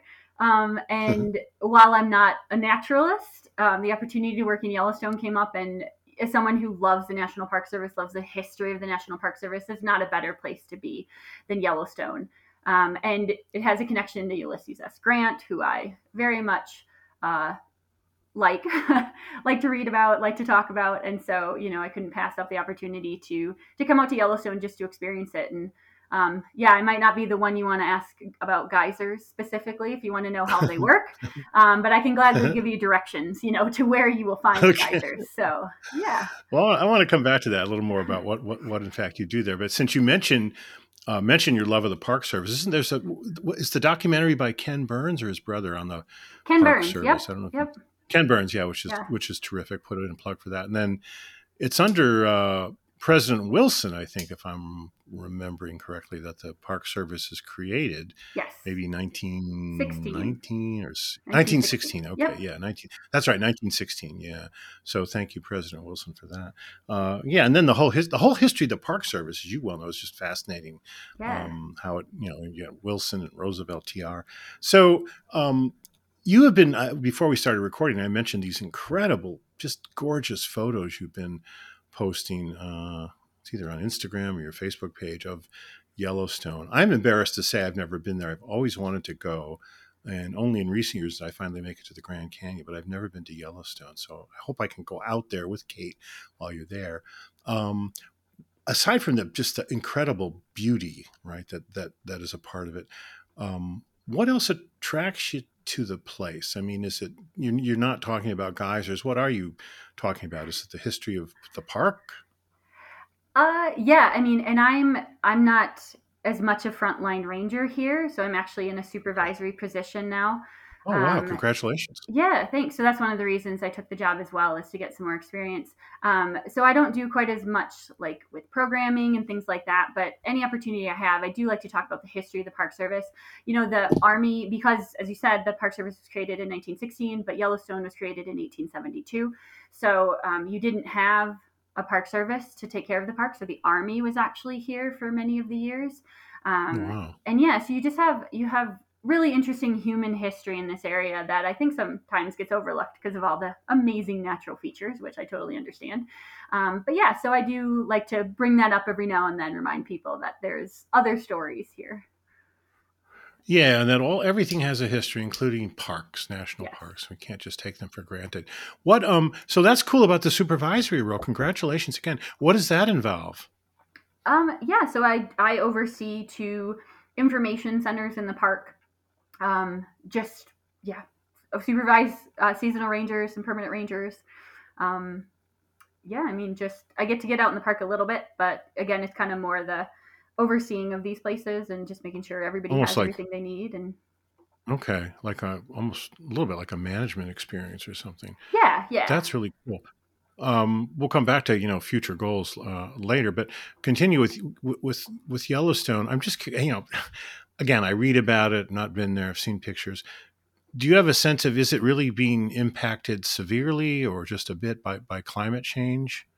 And while I'm not a naturalist, the opportunity to work in Yellowstone came up, and as someone who loves the National Park Service, loves the history of the National Park Service, there's not a better place to be than Yellowstone. And it has a connection to Ulysses S. Grant, who I very much uh, like like to read about, like to talk about, and so I couldn't pass up the opportunity to come out to Yellowstone just to experience it. And yeah, I might not be the one you want to ask about geysers specifically if you want to know how they work, but I can gladly give you directions, to where you will find the Okay. geysers. So yeah. Well, I want to come back to that a little more about what in fact you do there. But since you mentioned your love of the Park Service, isn't there is the documentary by Ken Burns or his brother on the Ken Park Burns. Yep. Service? I don't know if Yep. Ken Burns, yeah, which is Yeah. terrific. Put it in a plug for that, and then it's under President Wilson, I think, if I'm remembering correctly, that the Park Service is created, Yes. maybe 16. 1919 or 1916. 1916. Okay, Yep. yeah, 19. That's right, 1916. Yeah. So thank you, President Wilson, for that. Yeah, and then the whole history of the Park Service, as you well know, is just fascinating. Yeah. How it Wilson and Roosevelt, TR. So you have been before we started recording, I mentioned these incredible, just gorgeous photos you've been posting. It's either on Instagram or your Facebook page of Yellowstone. I'm embarrassed to say I've never been there. I've always wanted to go, and only in recent years did I finally make it to the Grand Canyon. But I've never been to Yellowstone, so I hope I can go out there with Kate while you're there. Aside from just the incredible beauty, right, that is a part of it, what else attracts you to the place? I mean, is it you're not talking about geysers? What are you talking about? Is it the history of the park? Yeah, I mean, and I'm not as much a frontline ranger here, so I'm actually in a supervisory position now. Oh, wow! Um, Congratulations. yeah, thanks. So that's one of the reasons I took the job as well, is to get some more experience. So I don't do quite as much like with programming and things like that, but any opportunity I have, I do like to talk about the history of the Park Service. You know, the Army, because as you said, the Park Service was created in 1916, but Yellowstone was created in 1872. So you didn't have a Park Service to take care of the park. So the Army was actually here for many of the years. Wow. And yeah, so you have really interesting human history in this area that I think sometimes gets overlooked because of all the amazing natural features, which I totally understand. But yeah, so I do like to bring that up every now and then, remind people that there's other stories here. Yeah, and that everything has a history, including parks, national Yes. parks. We can't just take them for granted. What so that's cool about the supervisory role. Congratulations again. What does that involve? Yeah, so I oversee two information centers in the park. Just yeah, supervise seasonal rangers and permanent rangers. Um, yeah, I mean, just I get to get out in the park a little bit, but again, it's kind of more the overseeing of these places and just making sure everybody Almost has like everything they need. And okay, like a almost a little bit like a management experience or something. yeah, yeah. That's really cool. We'll come back to future goals later, but continue with Yellowstone. I'm just again, I read about it, not been there, I've seen pictures. Do you have a sense of is it really being impacted severely or just a bit by climate change?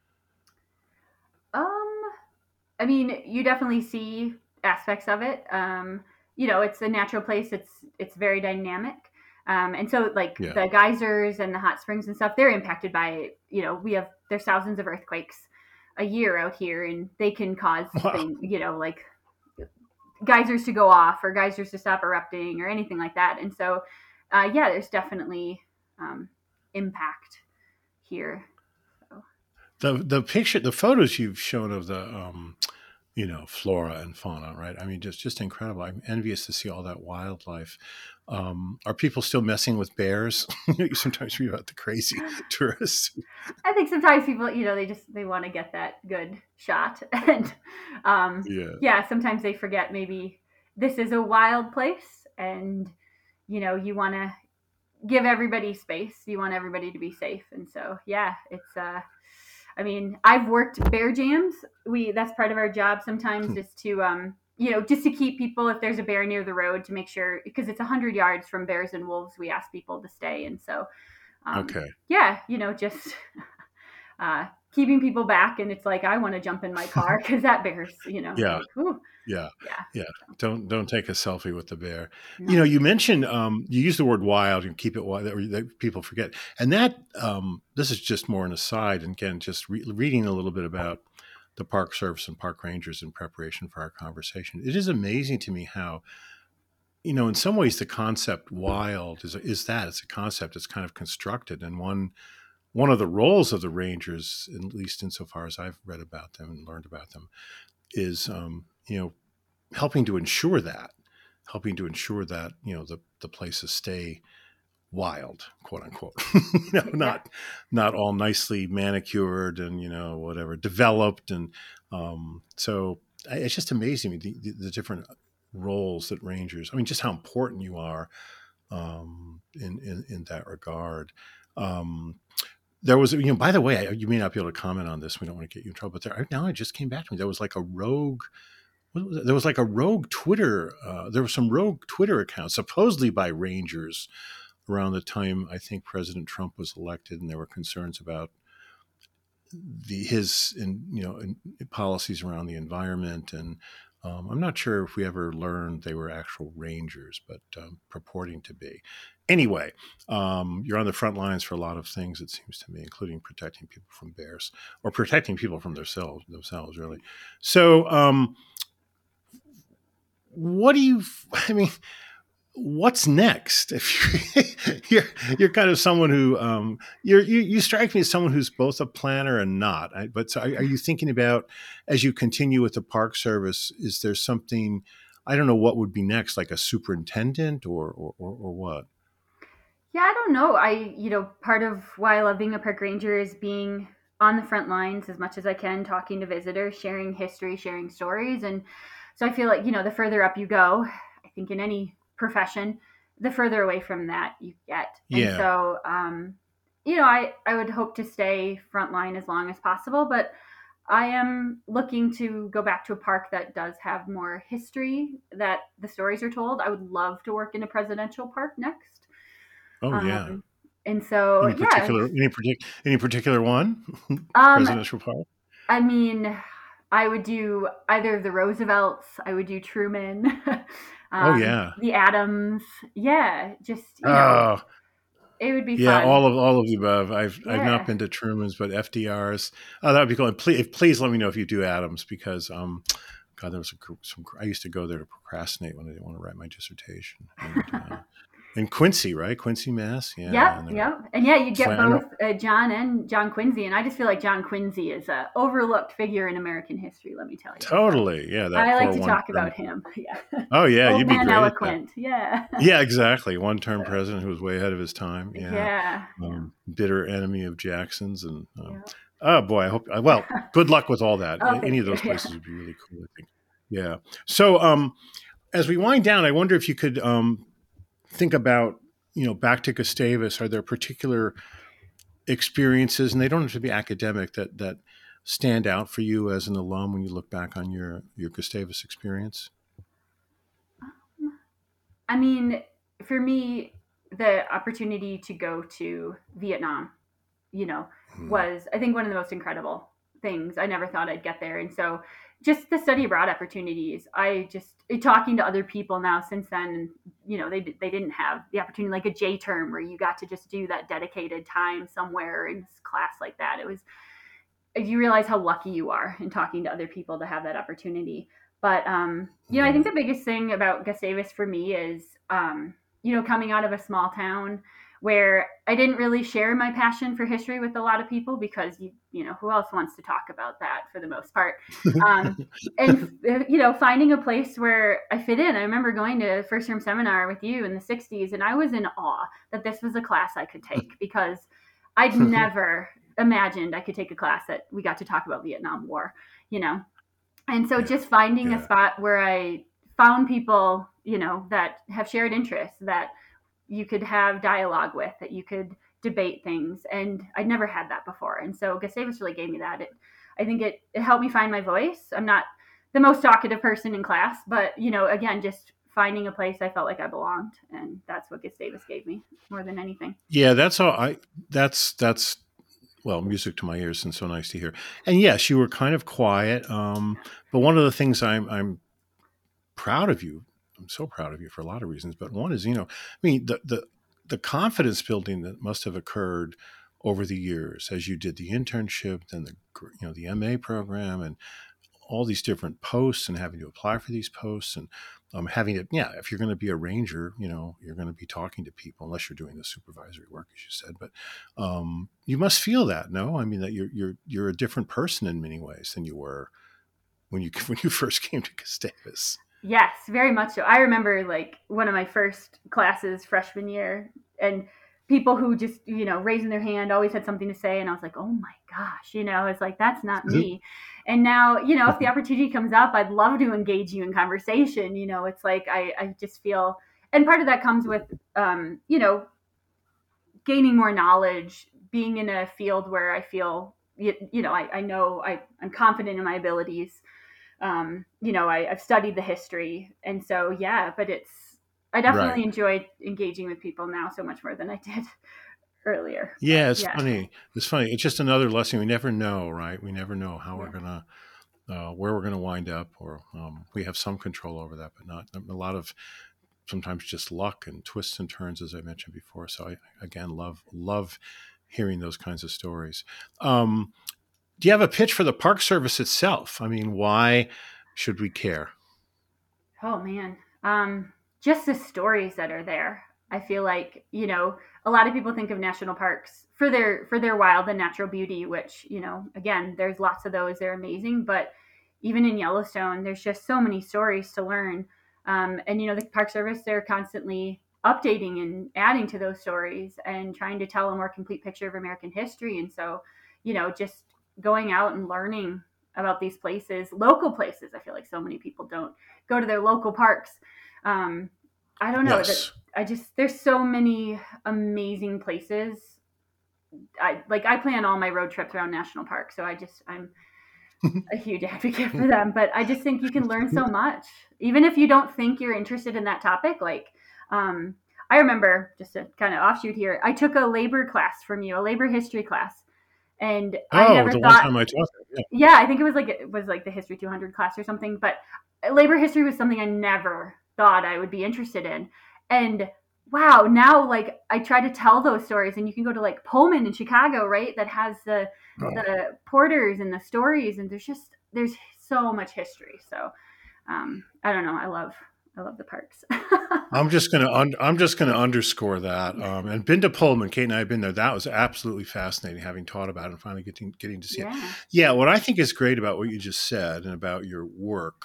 Um, I mean, you definitely see aspects of it. It's a natural place. It's very dynamic. And so like Yeah. the geysers and the hot springs and stuff, they're impacted by, there's thousands of earthquakes a year out here, and they can cause Wow. things, like geysers to go off or geysers to stop erupting or anything like that. And so, yeah, there's definitely impact here. So. The photos you've shown of the flora and fauna, right? I mean, just incredible. I'm envious to see all that wildlife. Are people still messing with bears? You sometimes read about the crazy tourists. I think sometimes people, they want to get that good shot, and Yeah. yeah, sometimes they forget maybe this is a wild place, and you want to give everybody space. You want everybody to be safe, and so yeah, it's. I mean, I've worked bear jams. That's part of our job sometimes is to just to keep people, if there's a bear near the road, to make sure, because it's 100 yards from bears and wolves, we ask people to stay, and so Okay. yeah, just keeping people back, and it's like I want to jump in my car because that bear's, Yeah. like, ooh, Yeah. yeah, Yeah. Don't take a selfie with the bear. no, You mentioned you use the word wild and keep it wild that people forget. And that this is just more an aside. And again, just reading a little bit about the Park Service and park rangers in preparation for our conversation. It is amazing to me how, in some ways the concept wild is that it's a concept that's kind of constructed, and one of the roles of the rangers, at least insofar as I've read about them and learned about them, is helping to ensure that the places stay wild, quote unquote. yeah, Not all nicely manicured and whatever developed, and so it's just amazing the different roles that rangers. I mean, just how important you are in that regard. There was, by the way, you may not be able to comment on this. We don't want to get you in trouble, but now it just came back to me. There was like a rogue there was like a rogue Twitter. There were some rogue Twitter accounts, supposedly by Rangers, around the time I think President Trump was elected, and there were concerns about his policies around the environment, and I'm not sure if we ever learned they were actual rangers, but purporting to be. Anyway, you're on the front lines for a lot of things, it seems to me, including protecting people from bears or protecting people from themselves really. So, what do you, I mean, what's next? If you're kind of someone who you strike me as someone who's both a planner and not. But so are you thinking about, as you continue with the Park Service, is there something, I don't know what would be next, like a superintendent or what? Yeah, I don't know. Part of why I love being a park ranger is being on the front lines as much as I can, talking to visitors, sharing history, sharing stories. And so I feel like, the further up you go, I think in any profession, the further away from that you get. And Yeah. so, I would hope to stay frontline as long as possible, but I am looking to go back to a park that does have more history that the stories are told. I would love to work in a presidential park next. Oh yeah. Um, and so, Any yeah, particular any particular one? um, Presidential Park? I mean, I would do either of the Roosevelts. I would do Truman, Oh yeah. the Adams. Yeah, just Oh it would be yeah, fun. all of the above. I've not Yeah. been to Truman's, but FDR's. Oh, that would be cool. And please let me know if you do Adams, because God, there was some. I used to go there to procrastinate when I didn't want to write my dissertation. And Quincy, right? Quincy, Mass. Yeah, Yep, and there yep. And yeah, you get I know both John and John Quincy, and I just feel like John Quincy is a overlooked figure in American history. Let me tell you. So totally. Yeah, that I like poor to one talk term. about him. Yeah, Oh yeah, old you'd be man great at that. eloquent. Yeah. Yeah, exactly. One term So president who was way ahead of his time. Yeah, yeah, yeah, bitter enemy of Jackson's, and yeah. oh boy, I hope. Well, good luck with all that. Oh, Any thank of you. those Yeah. places would be really cool, I think. Yeah. So, as we wind down, I wonder if you could think about, back to Gustavus. Are there particular experiences, and they don't have to be academic, that stand out for you as an alum when you look back on your Gustavus experience? I mean, for me, the opportunity to go to Vietnam, you know, Hmm. was I think one of the most incredible things. I never thought I'd get there, and so just the study abroad opportunities. I just talking to other people now since then. They didn't have the opportunity like a J term where you got to just do that dedicated time somewhere in class like that. It was you realize how lucky you are in talking to other people to have that opportunity. But I think Hmm. the biggest thing about Gustavus for me is coming out of a small town where I didn't really share my passion for history with a lot of people because who else wants to talk about that for the most part. Um, and finding a place where I fit in. I remember going to first term seminar with you in the 60s, and I was in awe that this was a class I could take because I'd never imagined I could take a class that we got to talk about Vietnam War, you know. And so Yeah. just finding a Yeah. spot where I found people, that have shared interests that you could have dialogue with, that you could debate things. And I'd never had that before. And so Gustavus really gave me that. I think it helped me find my voice. I'm not the most talkative person in class, but, again, just finding a place I felt like I belonged. And that's what Gustavus gave me more than anything. Yeah, that's all I that's well, music to my ears, and so nice to hear. And yes, you were kind of quiet, but one of the things I'm proud of you. I'm so proud of you for a lot of reasons, but one is, I mean, the confidence building that must have occurred over the years as you did the internship, then the MA program, and all these different posts, and having to apply for these posts, and having to, yeah, if you're going to be a ranger, you're going to be talking to people unless you're doing the supervisory work, as you said. But you must feel that, no? I mean, that you're a different person in many ways than you were when you when you first came to Gustavus. Yes, very much so. I remember like one of my first classes freshman year and people who just, raising their hand always had something to say. And I was like, oh my gosh, it's like, that's not me. And now, if the opportunity comes up, I'd love to engage you in conversation. It's like, I just feel, and part of that comes with, gaining more knowledge, being in a field where I feel, I know I'm confident in my abilities. I've studied the history, and so yeah. But I Right. definitely enjoy engaging with people now so much more than I did earlier. But Yeah, it's yeah, funny. It's funny. It's just another lesson. We never know, right? We never know how we're yeah, gonna where we're going to wind up, or we have some control over that, but not a lot of sometimes just luck and twists and turns, as I mentioned before. So I again love hearing those kinds of stories. Do you have a pitch for the Park Service itself? I mean, why should we care? Oh man. Just the stories that are there. I feel like, a lot of people think of national parks for their wild and natural beauty, which, again, there's lots of those. They're amazing, but even in Yellowstone, there's just so many stories to learn. And the Park Service, they're constantly updating and adding to those stories and trying to tell a more complete picture of American history. And so, just going out and learning about these places, local places. I feel like so many people don't go to their local parks. I don't know that Yes. there's so many amazing places. I plan all my road trips around national parks, so I'm a huge advocate for them. But I just think you can learn so much, even if you don't think you're interested in that topic. I remember, just a kind of offshoot here, I took a labor class from you, a labor history class, and I Oh, never the one thought. time I taught it. Yeah, I think it was like the History 200 class or something. But labor history was something I never thought I would be interested in, and wow, now like I try to tell those stories, and you can go to like Pullman in Chicago, right? That has the Yeah. the porters and the stories, and there's so much history. So I don't know. I love the parks. I'm just gonna underscore that. And been to Pullman, Kate and I have been there. That was absolutely fascinating, having taught about it and finally getting to see it. Yeah. Yeah, what I think is great about what you just said and about your work,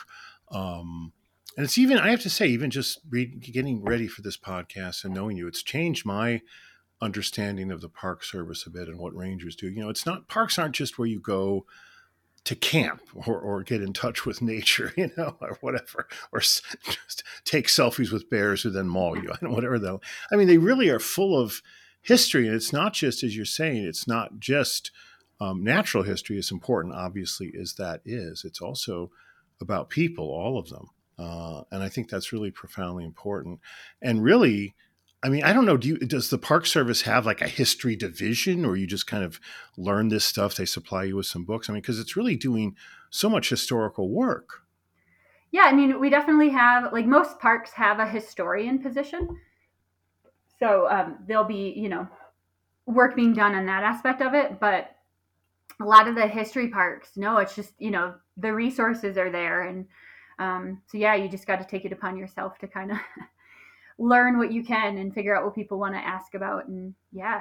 and it's even I have to say, even just getting ready for this podcast and knowing you, it's changed my understanding of the Park Service a bit and what rangers do. It's not parks aren't just where you go to camp or get in touch with nature, or whatever, or just take selfies with bears who then maul you, whatever though. I mean, they really are full of history, and it's not just as you're saying. It's not just natural history. As important, obviously, as that is, it's also about people, all of them, and I think that's really profoundly important. And really, I mean, I don't know. Does the Park Service have like a history division, or you just kind of learn this stuff? They supply you with some books. I mean, because it's really doing so much historical work. Yeah, I mean, we definitely have, like, most parks have a historian position. So there'll be, work being done on that aspect of it. But a lot of the history parks, no, it's just, the resources are there. And so, yeah, you just got to take it upon yourself to kind of learn what you can and figure out what people want to ask about. And yeah,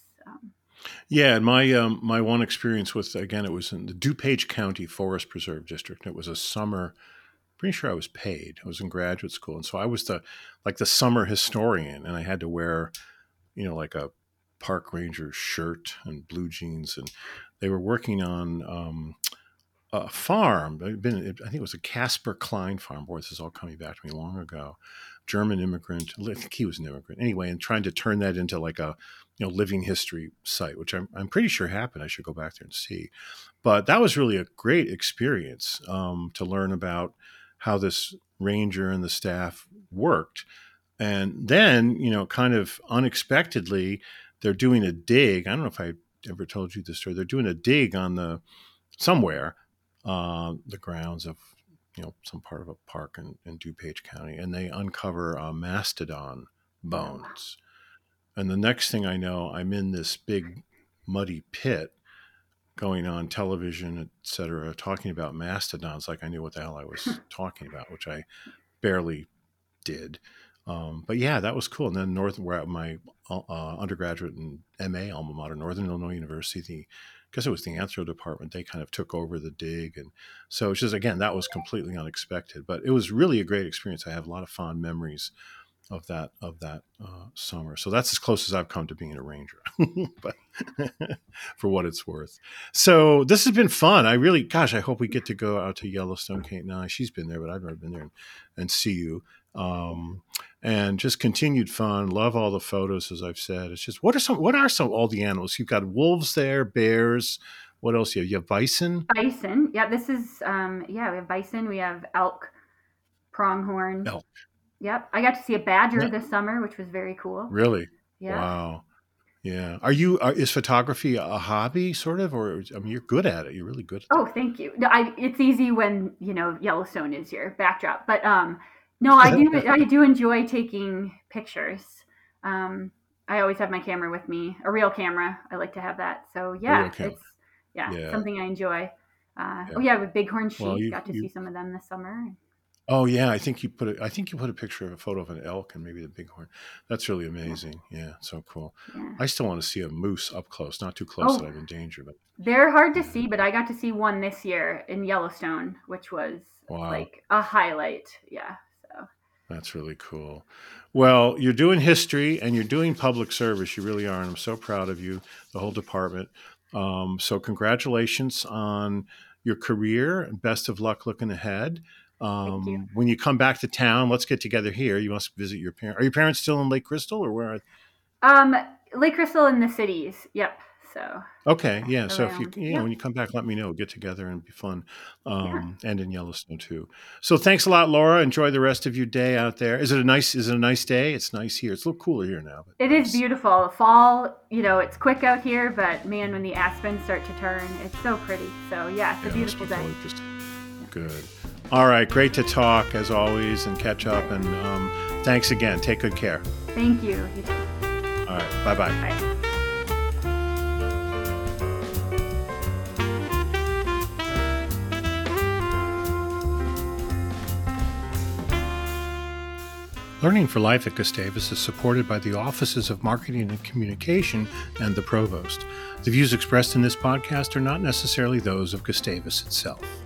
Yeah, and my one experience with, again, it was in the DuPage County Forest Preserve District. It was a summer. Pretty sure I was paid. I was in graduate school, and so I was the summer historian, and I had to wear like a park ranger shirt and blue jeans, and they were working on a farm. I think it was a Casper Klein farm. Boy, this is all coming back to me long ago. German immigrant. I think he was an immigrant. Anyway, and trying to turn that into like a living history site, which I'm pretty sure happened. I should go back there and see. But that was really a great experience to learn about how this ranger and the staff worked. And then, kind of unexpectedly, they're doing a dig. I don't know if I ever told you this story. They're doing a dig on somewhere the grounds of some part of a park in DuPage County, and they uncover mastodon wow. bones. And the next thing I know, I'm in this big muddy pit, going on television, etc., talking about mastodons like I knew what the hell I was talking about, which I barely did. But yeah, that was cool. And then where my undergraduate and MA alma mater, Northern Illinois University, because it was the anthro department, they kind of took over the dig, and so it's just, again, that was completely unexpected. But it was really a great experience. I have a lot of fond memories of that summer. So that's as close as I've come to being a ranger, but for what it's worth. So this has been fun. I really, gosh, I hope we get to go out to Yellowstone. Kate now, she's been there, but I've never been there, and see you. And just continued fun. Love all the photos, as I've said. It's just, what are some all the animals? You've got wolves there, bears. What else? You have bison. Bison. Yeah, this is, yeah, we have bison, we have elk, pronghorn. Elk. Yep. I got to see a badger No, this summer, which was very cool. really? Yeah. Wow. Yeah. Is photography a hobby sort of, or, I mean, you're good at it. You're really good at Oh, it. thank you. No, it's easy when, Yellowstone is your backdrop, but, no, I do enjoy taking pictures. Um, I always have my camera with me, a real camera. I like to have that. So A real yeah, camera. Yeah. something I enjoy. Oh Yeah. yeah, with bighorn Well, sheep, got to see some of them this summer. oh yeah, I think you put a picture of a photo of an elk and maybe the bighorn. That's really Yeah, amazing. Yeah. So cool. yeah. I still want to see a moose up close, not too close that Oh, I'm in danger, but they're hard to yeah. see, but I got to see one this year in Yellowstone, which was Wow. like a highlight. Yeah. So That's really cool. Well, you're doing history and you're doing public service. You really are. And I'm so proud of you, the whole department. So, congratulations on your career and best of luck looking ahead. thank you. When you come back to town, let's get together here. You must visit your parents. Are your parents still in Lake Crystal or where are Um, Lake Crystal in the cities. Yep. So Okay, yeah. So if you around. when Yep. you come back, let me know. Get together and be fun, Yeah. and in Yellowstone too. So thanks a lot, Laura. Enjoy the rest of your day out there. Is it a nice day? It's nice here. It's a little cooler here now, but It is nice. beautiful. Fall, it's quick out here, but man, when the aspens start to turn, it's so pretty. So yeah, it's a Yeah, it must beautiful be day. gorgeous. Good. All right, great to talk as always and catch up. And thanks again. Take good care. Thank you. You too. All right, bye bye. Bye. Learning for Life at Gustavus is supported by the Offices of Marketing and Communication and the Provost. The views expressed in this podcast are not necessarily those of Gustavus itself.